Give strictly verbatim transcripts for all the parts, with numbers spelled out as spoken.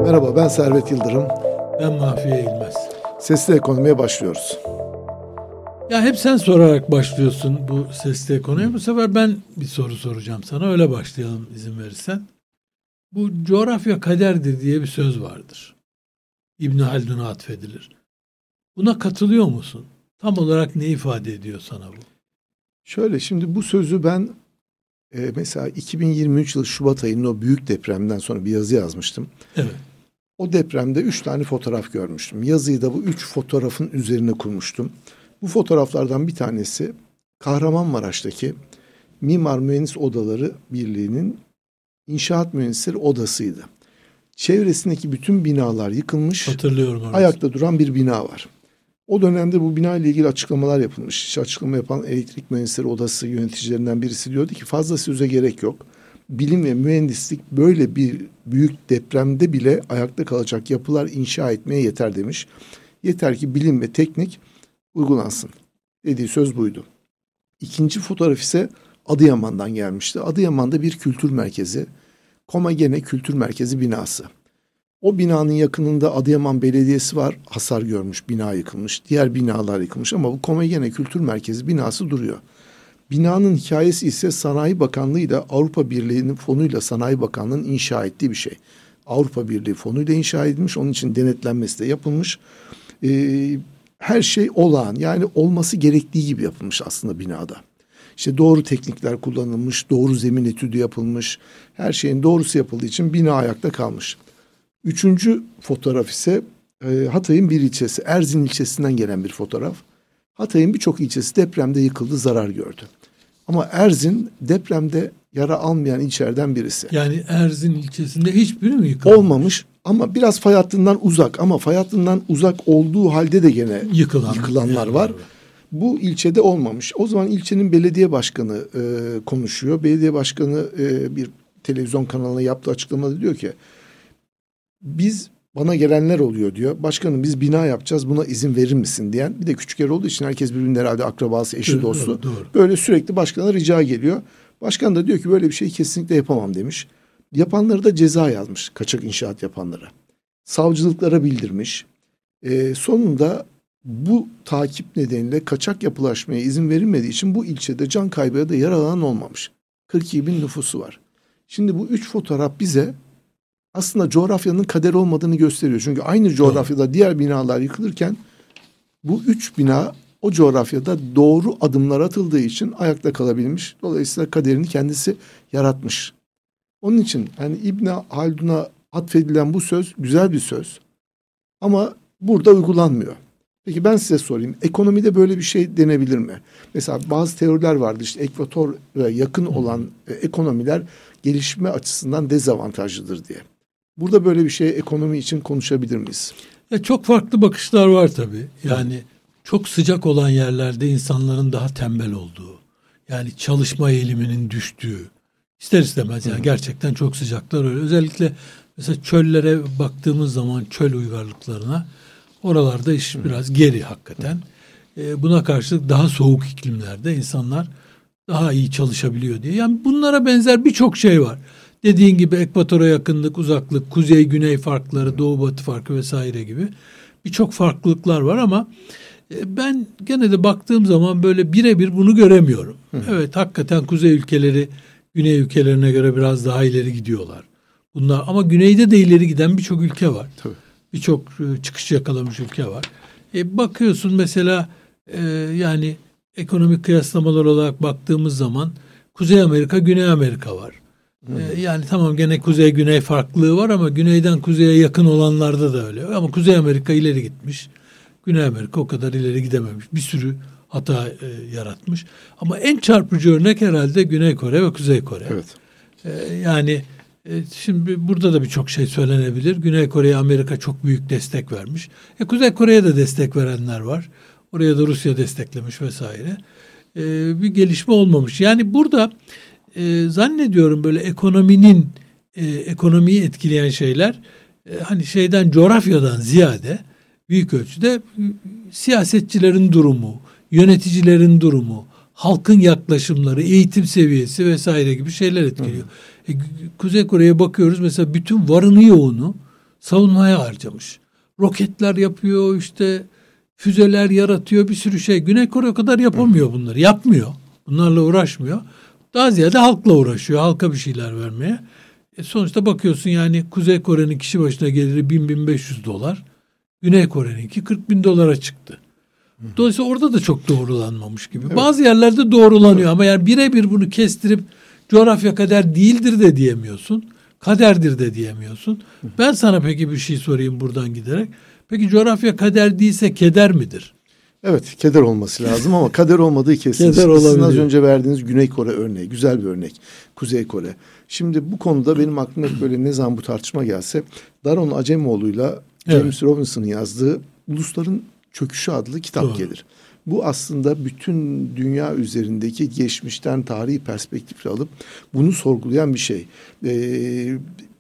Merhaba, ben Servet Yıldırım. Ben Mahfiye İlmez. Sesli Ekonomi'ye başlıyoruz. Ya hep sen sorarak başlıyorsun bu sesli ekonomi. Bu sefer ben bir soru soracağım sana. Öyle başlayalım izin verirsen. Bu coğrafya kaderdir diye bir söz vardır. İbn Haldun'a atfedilir. Buna katılıyor musun? Tam olarak ne ifade ediyor sana bu? Şöyle, şimdi bu sözü ben e, mesela iki bin yirmi üç yılı Şubat ayının o büyük depremden sonra bir yazı yazmıştım. Evet. O depremde üç tane fotoğraf görmüştüm. Yazıyı da bu üç fotoğrafın üzerine kurmuştum. Bu fotoğraflardan bir tanesi Kahramanmaraş'taki Mimar Mühendis Odaları Birliği'nin İnşaat Mühendisleri Odası'ydı. Çevresindeki bütün binalar yıkılmış. Hatırlıyorum orası. Ayakta duran bir bina var. O dönemde bu bina ile ilgili açıklamalar yapılmış. İşte açıklama yapan Elektrik Mühendisleri Odası yöneticilerinden birisi diyordu ki fazla söze gerek yok. Bilim ve mühendislik böyle bir büyük depremde bile ayakta kalacak yapılar inşa etmeye yeter demiş. Yeter ki bilim ve teknik uygulansın. Dediği söz buydu. İkinci fotoğraf ise Adıyaman'dan gelmişti. Adıyaman'da bir kültür merkezi, Komagene Kültür Merkezi binası. O binanın yakınında Adıyaman Belediyesi var, hasar görmüş, bina yıkılmış, diğer binalar yıkılmış ama bu Komagene Kültür Merkezi binası duruyor. Binanın hikayesi ise Sanayi Bakanlığı ile Avrupa Birliği'nin fonuyla Sanayi Bakanlığı'nın inşa ettiği bir şey. Avrupa Birliği fonuyla inşa edilmiş, onun için denetlenmesi de yapılmış. Ee, her şey olağan, yani olması gerektiği gibi yapılmış aslında binada. İşte doğru teknikler kullanılmış, doğru zemin etüdü yapılmış, her şeyin doğrusu yapıldığı için bina ayakta kalmış. Üçüncü fotoğraf ise e, Hatay'ın bir ilçesi, Erzin ilçesinden gelen bir fotoğraf. Hatay'ın birçok ilçesi depremde yıkıldı, zarar gördü. Ama Erzin depremde yara almayan ilçelerden birisi. Yani Erzin ilçesinde hiçbiri mi yıkılmamış? Olmamış ama biraz fay hattından uzak, ama fay hattından uzak olduğu halde de gene Yıkılan, yıkılanlar var. var. Bu ilçede olmamış. O zaman ilçenin belediye başkanı e, konuşuyor. Belediye başkanı e, bir televizyon kanalına yaptığı açıklamada diyor ki biz, bana gelenler oluyor diyor. Başkanım biz bina yapacağız, buna izin verir misin diyen. Bir de küçük yer olduğu için herkes birbirinin herhalde akrabası, eşi, dostu. Doğru, doğru. Böyle sürekli başkana rica geliyor. Başkan da diyor ki böyle bir şey kesinlikle yapamam demiş. Yapanları da ceza yazmış, kaçak inşaat yapanlara. Savcılıklara bildirmiş. Ee, sonunda bu takip nedeniyle kaçak yapılaşmaya izin verilmediği için bu ilçede can kaybı da yaralanan olmamış. kırk iki bin nüfusu var. Şimdi bu üç fotoğraf bize aslında coğrafyanın kader olmadığını gösteriyor. Çünkü aynı coğrafyada diğer binalar yıkılırken bu üç bina o coğrafyada doğru adımlar atıldığı için ayakta kalabilmiş. Dolayısıyla kaderini kendisi yaratmış. Onun için yani İbn Haldun'a atfedilen bu söz güzel bir söz. Ama burada uygulanmıyor. Peki ben size sorayım. Ekonomide böyle bir şey denebilir mi? Mesela bazı teoriler vardı. İşte ekvatora yakın olan e, ekonomiler gelişme açısından dezavantajlıdır diye. Burada böyle bir şey ekonomi için konuşabilir miyiz? Ya çok farklı bakışlar var tabii. Yani çok sıcak olan yerlerde insanların daha tembel olduğu, yani çalışma eğiliminin düştüğü, ister istemez yani gerçekten çok sıcaklar öyle. Özellikle mesela çöllere baktığımız zaman, çöl uygarlıklarına, oralarda iş biraz geri hakikaten. Ee, buna karşılık daha soğuk iklimlerde insanlar daha iyi çalışabiliyor diye. Yani bunlara benzer birçok şey var. Dediğin gibi ekvatora yakınlık, uzaklık, kuzey-güney farkları, doğu-batı farkı vesaire gibi birçok farklılıklar var ama ben gene de baktığım zaman böyle birebir bunu göremiyorum. Hı. Evet, hakikaten kuzey ülkeleri güney ülkelerine göre biraz daha ileri gidiyorlar. Bunlar ama güneyde de ileri giden birçok ülke var. Birçok çıkış yakalamış ülke var. E, bakıyorsun mesela e, yani ekonomik kıyaslamalar olarak baktığımız zaman Kuzey Amerika, Güney Amerika var. Ee, yani tamam gene kuzey-güney farklılığı var ama güneyden kuzeye yakın olanlarda da öyle. Ama Kuzey Amerika ileri gitmiş. Güney Amerika o kadar ileri gidememiş. Bir sürü hata e, yaratmış. Ama en çarpıcı örnek herhalde Güney Kore ve Kuzey Kore. Evet. Ee, yani e, şimdi burada da birçok şey söylenebilir. Güney Kore'ye Amerika çok büyük destek vermiş. E, Kuzey Kore'ye de destek verenler var. Oraya da Rusya desteklemiş vesaire. Ee, bir gelişme olmamış. Yani burada e, zannediyorum böyle ekonominin e, ekonomiyi etkileyen şeyler e, hani şeyden, coğrafyadan ziyade büyük ölçüde siyasetçilerin durumu, yöneticilerin durumu, halkın yaklaşımları, eğitim seviyesi vesaire gibi şeyler etkiliyor. E, Kuzey Kore'ye bakıyoruz mesela, bütün varını yoğunu savunmaya harcamış. Roketler yapıyor, işte füzeler yaratıyor, bir sürü şey. Güney Kore o kadar yapamıyor bunları. Yapmıyor. Bunlarla uğraşmıyor. Daha ziyade halkla uğraşıyor. Halka bir şeyler vermeye. E sonuçta bakıyorsun yani Kuzey Kore'nin kişi başına geliri bin bin beş yüz dolar. Güney Kore'ninki kırk bin dolara çıktı. Dolayısıyla orada da çok doğrulanmamış gibi. Evet. Bazı yerlerde doğrulanıyor ama yani birebir bunu kestirip coğrafya kader değildir de diyemiyorsun. Kaderdir de diyemiyorsun. Ben sana peki bir şey sorayım buradan giderek. Peki coğrafya kader değilse keder midir? Evet, keder olması lazım ama kader olmadığı kesin. Keder Sizin az önce verdiğiniz Güney Kore örneği, güzel bir örnek. Kuzey Kore. Şimdi bu konuda benim aklıma böyle ne zaman bu tartışma gelse Daron Acemoğlu'yla James evet. Robinson'ın yazdığı Ulusların Çöküşü adlı kitap Doğru. gelir. Bu aslında bütün dünya üzerindeki geçmişten tarihi perspektifle alıp bunu sorgulayan bir şey. Ee,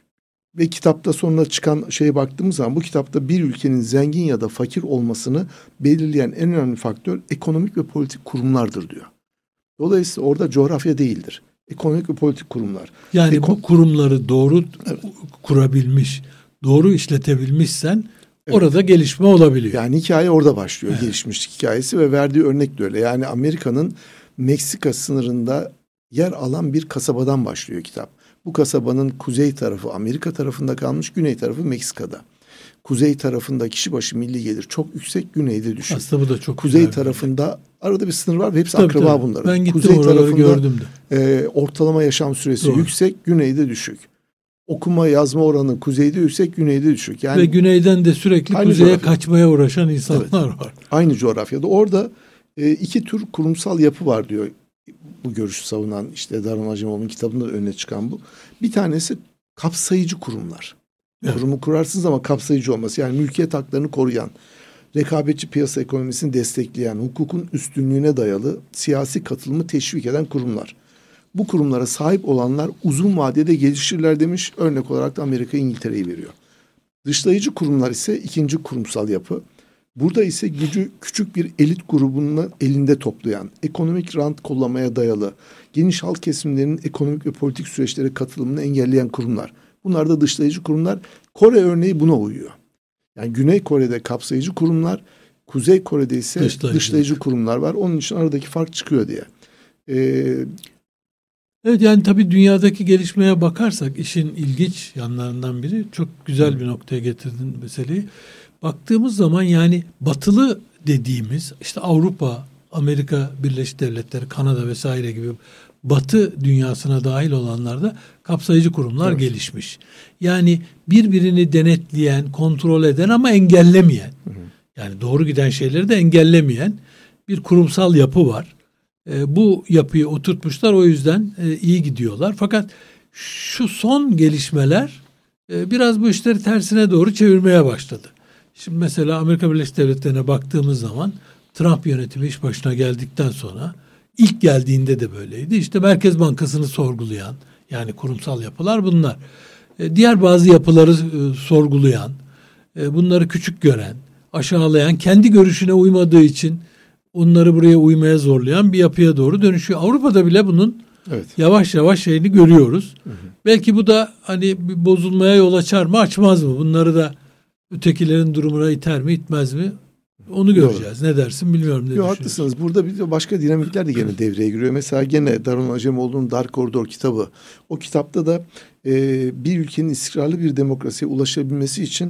ve kitapta sonra çıkan şeye baktığımız zaman bu kitapta bir ülkenin zengin ya da fakir olmasını belirleyen en önemli faktör ekonomik ve politik kurumlardır diyor. Dolayısıyla orada coğrafya değildir. Ekonomik ve politik kurumlar. Yani Eko- bu kurumları doğru evet. kurabilmiş, doğru işletebilmişsen evet. orada gelişme olabiliyor. Yani hikaye orada başlıyor, evet. gelişmişlik hikayesi ve verdiği örnek de öyle. Yani Amerika'nın Meksika sınırında yer alan bir kasabadan başlıyor kitap. Bu kasabanın kuzey tarafı Amerika tarafında kalmış, güney tarafı Meksika'da. Kuzey tarafında kişi başı milli gelir çok yüksek, güneyde düşük. Aslında bu da çok Kuzey tarafında arada bir sınır var ve hepsi tabii, akraba tabii. bunların. Ben gittim Kuzey oraları tarafında, gördüm de. E, ortalama yaşam süresi Doğru. yüksek, güneyde düşük. Okuma yazma oranı kuzeyde yüksek, güneyde düşük. Yani ve güneyden de sürekli kuzeye coğrafya. kaçmaya uğraşan insanlar evet. var. Aynı coğrafyada. Orada e, iki tür kurumsal yapı var diyor. Bu görüşü savunan işte Daron Acemoğlu'nun kitabında öne çıkan bu. Bir tanesi kapsayıcı kurumlar. Evet. Kurumu kurarsınız ama kapsayıcı olması. Yani mülkiyet haklarını koruyan, rekabetçi piyasa ekonomisini destekleyen, hukukun üstünlüğüne dayalı siyasi katılımı teşvik eden kurumlar. Bu kurumlara sahip olanlar uzun vadede gelişirler demiş. Örnek olarak da Amerika, İngiltere'yi veriyor. Dışlayıcı kurumlar ise ikinci kurumsal yapı. Burada ise gücü küçük bir elit grubunun elinde toplayan, ekonomik rant kollamaya dayalı, geniş halk kesimlerinin ekonomik ve politik süreçlere katılımını engelleyen kurumlar. Bunlar da dışlayıcı kurumlar. Kore örneği buna uyuyor. Yani Güney Kore'de kapsayıcı kurumlar, Kuzey Kore'de ise dışlayıcı, dışlayıcı kurumlar var. Onun için aradaki fark çıkıyor diye. Ee, evet yani tabii dünyadaki gelişmeye bakarsak işin ilginç yanlarından biri, çok güzel bir noktaya getirdin meseleyi. Baktığımız zaman yani batılı dediğimiz işte Avrupa, Amerika Birleşik Devletleri, Kanada vesaire gibi batı dünyasına dahil olanlarda kapsayıcı kurumlar evet. gelişmiş. Yani birbirini denetleyen, kontrol eden ama engellemeyen, hı hı. yani doğru giden şeyleri de engellemeyen bir kurumsal yapı var. E, bu yapıyı oturtmuşlar, o yüzden e, iyi gidiyorlar. Fakat şu son gelişmeler e, biraz bu işleri tersine doğru çevirmeye başladı. Şimdi mesela Amerika Birleşik Devletleri'ne baktığımız zaman Trump yönetimi iş başına geldikten sonra ilk geldiğinde de böyleydi. İşte Merkez Bankası'nı sorgulayan yani kurumsal yapılar bunlar. E, diğer bazı yapıları e, sorgulayan, e, bunları küçük gören, aşağılayan, kendi görüşüne uymadığı için onları buraya uymaya zorlayan bir yapıya doğru dönüşüyor. Avrupa'da bile bunun evet. yavaş yavaş şeyini görüyoruz. Hı hı. Belki bu da hani bir bozulmaya yol açar mı, açmaz mı? Bunları da ötekilerin durumuna iter mi, itmez mi? Onu göreceğiz. Doğru. Ne dersin bilmiyorum. Ne Yok, haklısınız. Burada bir de başka dinamikler de gene devreye giriyor. Mesela gene Daron Acemoğlu'nun Dark Corridor kitabı. O kitapta da e, bir ülkenin istikrarlı bir demokrasiye ulaşabilmesi için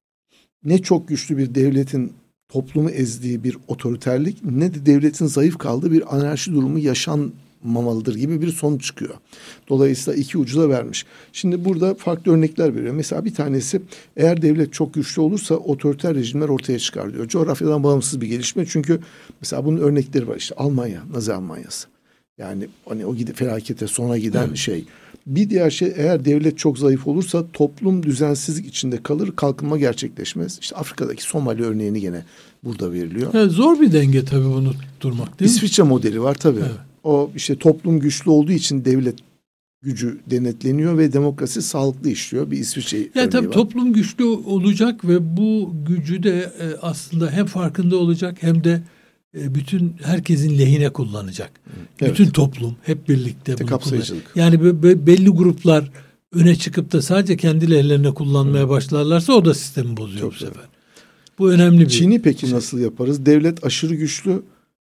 ne çok güçlü bir devletin toplumu ezdiği bir otoriterlik, ne de devletin zayıf kaldığı bir anarşi durumu yaşanmamalıdır gibi bir sonuç çıkıyor. Dolayısıyla iki ucu da vermiş. Şimdi burada farklı örnekler veriyor. Mesela bir tanesi, eğer devlet çok güçlü olursa otoriter rejimler ortaya çıkar diyor. Coğrafyadan bağımsız bir gelişme. Çünkü mesela bunun örnekleri var. İşte Almanya, Nazi Almanyası. Yani hani o gide, felakete sona giden evet. şey. Bir diğer şey, eğer devlet çok zayıf olursa toplum düzensizlik içinde kalır, kalkınma gerçekleşmez. İşte Afrika'daki Somali örneğini gene burada veriliyor. Yani zor bir denge tabii bunu durmak, değil mi? İsviçre modeli var tabii. Evet. O işte toplum güçlü olduğu için devlet gücü denetleniyor ve demokrasi sağlıklı işliyor. Bir İsviçre örneği yani tabii var. Toplum güçlü olacak ve bu gücü de aslında hem farkında olacak hem de bütün herkesin lehine kullanacak. Evet. Bütün toplum hep birlikte bunu kullanacak. Yani belli gruplar öne çıkıp da sadece kendi lehlerine kullanmaya başlarlarsa o da sistemi bozuyor Çok bu sefer. Bu önemli bir Çin'i peki şey. nasıl yaparız? Devlet aşırı güçlü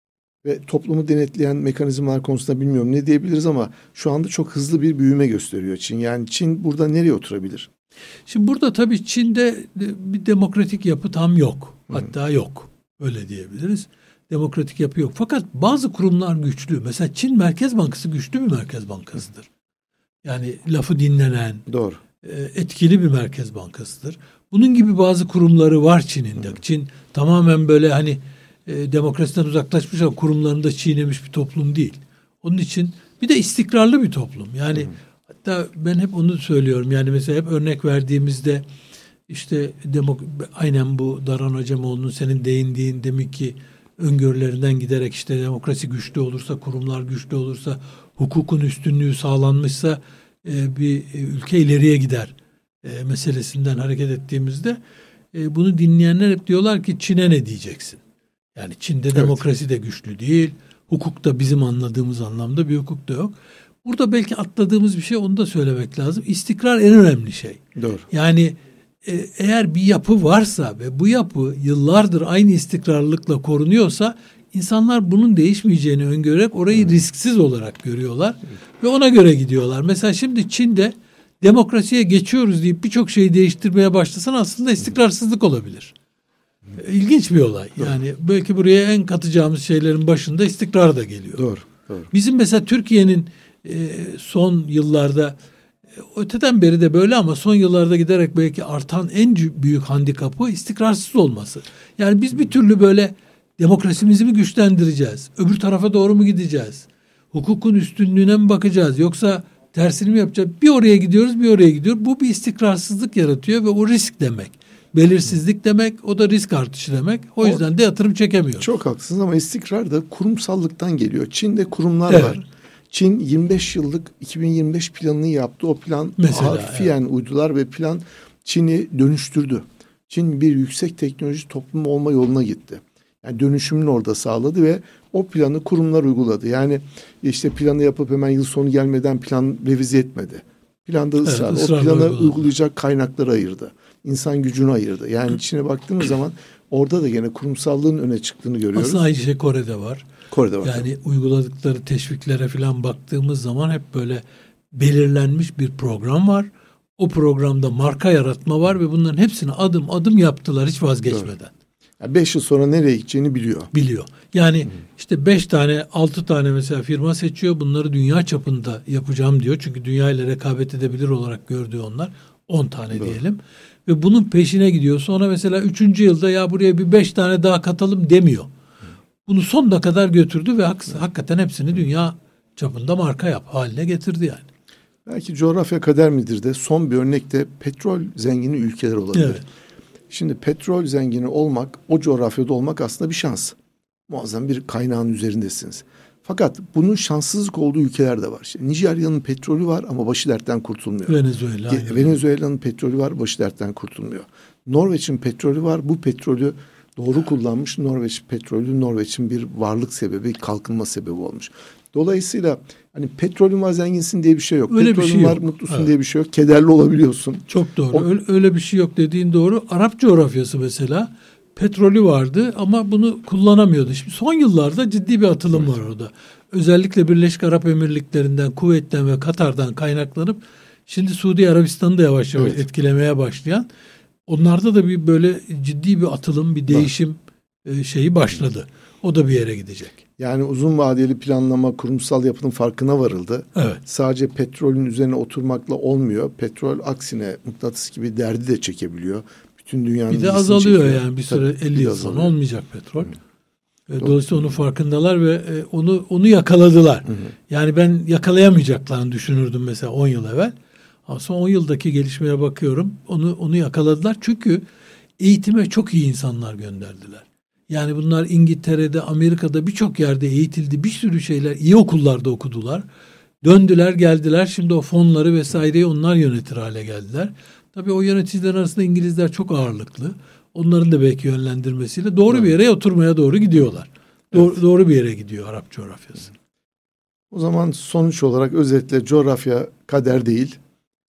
ve toplumu denetleyen mekanizmalar konusunda bilmiyorum ne diyebiliriz ama şu anda çok hızlı bir büyüme gösteriyor Çin. Yani Çin burada nereye oturabilir? Şimdi burada tabii Çin'de bir demokratik yapı tam yok. Hatta yok. Öyle diyebiliriz. Demokratik yapı yok. Fakat bazı kurumlar güçlü. Mesela Çin Merkez Bankası güçlü bir merkez bankasıdır. Yani lafı dinlenen, Doğru. etkili bir merkez bankasıdır. Bunun gibi bazı kurumları var Çin'in de. Çin tamamen böyle hani e, demokrasiden uzaklaşmış ama kurumlarını da çiğnemiş bir toplum değil. Onun için bir de istikrarlı bir toplum. Yani hı hı. Hatta ben hep onu söylüyorum. Yani mesela hep örnek verdiğimizde işte demok- aynen bu Daran Acemoğlu'nun senin değindiğin demek ki öngörülerinden giderek işte demokrasi güçlü olursa, kurumlar güçlü olursa, hukukun üstünlüğü sağlanmışsa e, bir e, ülke ileriye gider e, meselesinden hareket ettiğimizde e, bunu dinleyenler hep diyorlar ki Çin'e ne diyeceksin? Yani Çin'de evet. Demokrasi de güçlü değil, hukuk da bizim anladığımız anlamda bir hukuk da yok. Burada belki atladığımız bir şey, onu da söylemek lazım. İstikrar en önemli şey. Doğru. Yani e, eğer bir yapı varsa ve bu yapı yıllardır aynı istikrarlılıkla korunuyorsa insanlar bunun değişmeyeceğini öngörerek orayı hmm. risksiz olarak görüyorlar hmm. ve ona göre gidiyorlar. Mesela şimdi Çin'de demokrasiye geçiyoruz deyip birçok şeyi değiştirmeye başlasan aslında istikrarsızlık olabilir. Hmm. İlginç bir olay. Doğru. Yani belki buraya en katacağımız şeylerin başında istikrar da geliyor. Doğru. Doğru. Bizim mesela Türkiye'nin e, son yıllarda e, öteden beri de böyle ama son yıllarda giderek belki artan en büyük handikapı istikrarsız olması. Yani biz bir türlü böyle demokrasimizi mi güçlendireceğiz? Öbür tarafa doğru mu gideceğiz? Hukukun üstünlüğüne mi bakacağız? Yoksa tersini mi yapacağız? Bir oraya gidiyoruz, bir oraya gidiyoruz. Bu bir istikrarsızlık yaratıyor ve o risk demek. Belirsizlik demek, o da risk artışı demek. O yüzden de yatırım çekemiyor. Çok haklısınız ama istikrar da kurumsallıktan geliyor. Çin'de kurumlar evet. var. Çin yirmi beş yıllık iki bin yirmi beş planını yaptı. O plan mesela, harfiyen evet. uydular ve plan Çin'i dönüştürdü. Çin bir yüksek teknoloji toplumu olma yoluna gitti. Yani dönüşümünü orada sağladı ve o planı kurumlar uyguladı. Yani işte planı yapıp hemen yıl sonu gelmeden plan revize etmedi. Planda ısrar. Evet, o planı uyguladı. Uygulayacak kaynakları ayırdı. İnsan gücünü ayırdı. Yani Çin'e baktığımız zaman orada da gene kurumsallığın öne çıktığını görüyoruz. Aslında aynı şey Kore'de var. Kore'de var. Yani uyguladıkları teşviklere falan baktığımız zaman hep böyle belirlenmiş bir program var. O programda marka yaratma var ve bunların hepsini adım adım yaptılar hiç vazgeçmeden. Doğru. Yani beş yıl sonra nereye gideceğini biliyor. Biliyor. Yani hmm. işte beş tane, altı tane mesela firma seçiyor. Bunları dünya çapında yapacağım diyor. Çünkü dünya ile rekabet edebilir olarak gördüğü onlar. On tane Doğru. diyelim. Ve bunun peşine gidiyor. Sonra mesela üçüncü yılda ya buraya bir beş tane daha katalım demiyor. Bunu sonuna kadar götürdü ve hak, hakikaten hepsini dünya çapında marka yap haline getirdi yani. Belki coğrafya kader midir de son bir örnek de petrol zengini ülkeler olabilir. Evet. Şimdi petrol zengini olmak, o coğrafyada olmak aslında bir şans. Muazzam bir kaynağın üzerindesiniz. Fakat bunun şanssızlık olduğu ülkeler de var. İşte Nijerya'nın petrolü var ama başı dertten kurtulmuyor. Venezuela. Ge- Venezuela'nın petrolü var, başı dertten kurtulmuyor. Norveç'in petrolü var, bu petrolü doğru kullanmış. Norveç petrolü Norveç'in bir varlık sebebi, kalkınma sebebi olmuş. Dolayısıyla hani petrolün var zenginsin diye bir şey yok. Öyle Petrolün bir şey var yok. mutlusun Evet. diye bir şey yok. Kederli olabiliyorsun. Çok doğru. O, öyle, öyle bir şey yok dediğin doğru. Arap coğrafyası mesela petrolü vardı ama bunu kullanamıyordu. Şimdi son yıllarda ciddi bir atılım evet. var orada. Özellikle Birleşik Arap Emirlikleri'nden, Kuveyt'ten ve Katar'dan kaynaklanıp şimdi Suudi Arabistan'ı da yavaş yavaş evet. etkilemeye başlayan, onlarda da bir böyle ciddi bir atılım, bir değişim evet. şeyi başladı. O da bir yere gidecek. Yani uzun vadeli planlama, kurumsal yapının farkına varıldı. Evet. Sadece petrolün üzerine oturmakla olmuyor. Petrol aksine mıknatıs gibi derdi de çekebiliyor. Bütün dünyanın bir de azalıyor çekiyor. yani bir süre Tabii, elli yıl sonra olmayacak petrol. Hı. Dolayısıyla onun Hı. farkındalar ve onu onu yakaladılar. Hı hı. Yani ben yakalayamayacaklarını düşünürdüm mesela on yıl evvel. Ama son on yıldaki gelişmeye bakıyorum. Onu onu yakaladılar. Çünkü eğitime çok iyi insanlar gönderdiler. Yani bunlar İngiltere'de, Amerika'da birçok yerde eğitildi. Bir sürü şeyler, iyi okullarda okudular. Döndüler, geldiler. Şimdi o fonları vesaireyi onlar yönetir hale geldiler. Tabii o yöneticiler arasında İngilizler çok ağırlıklı. Onların da belki yönlendirmesiyle doğru evet. bir yere oturmaya doğru gidiyorlar. Doğru, evet. doğru bir yere gidiyor Arap coğrafyası. O zaman sonuç olarak özetle coğrafya kader değil.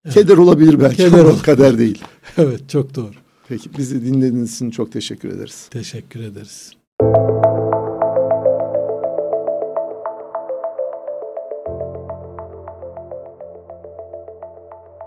Evet. Keder olabilir belki Keder ama olur. kader değil. Evet, çok doğru. Peki, bizi dinlediğiniz için çok teşekkür ederiz. Teşekkür ederiz.